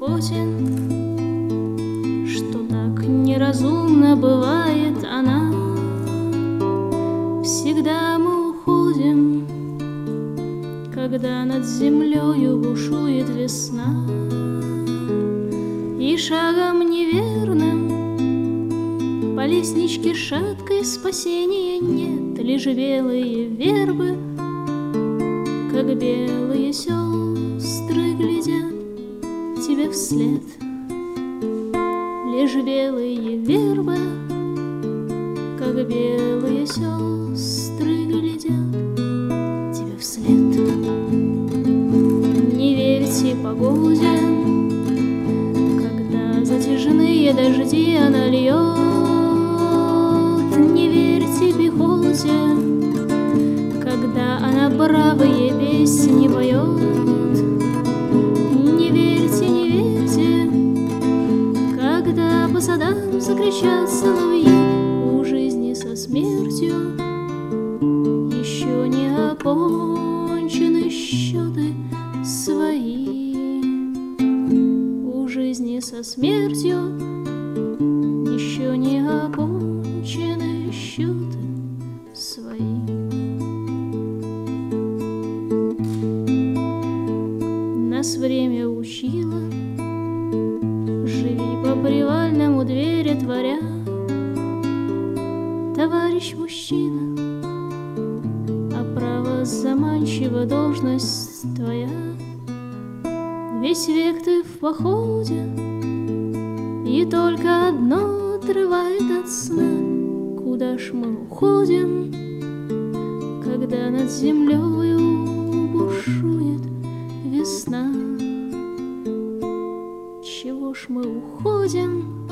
охоте, что так неразумно бывает она. Всегда мы уходим, когда над землею бушует весна, и шагом неверным по лестничке шаткой спасения нет, лишь белые вербы, как белые сестры, глядят тебе вслед. Лишь белые вербы, как белые сестры, глядят тебе вслед. Не верьте погоде, когда затяжные дожди она льет. Не верьте пехоте, когда она бравые песни поет. Не верьте, не верьте, когда по садам закричат соловьи. У жизни со смертью еще не окончены счеты свои. У жизни со смертью еще не окончены счеты свои. Нас время учило, живи по привальному двери творя. Товарищ мужчина, а право заманчива должность твоя. Весь век ты в походе, и только одно отрывает от сна. Куда ж мы уходим, когда над землею бушует весна? Чего ж мы уходим,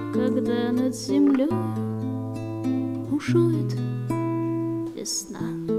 когда над землей бушует весна?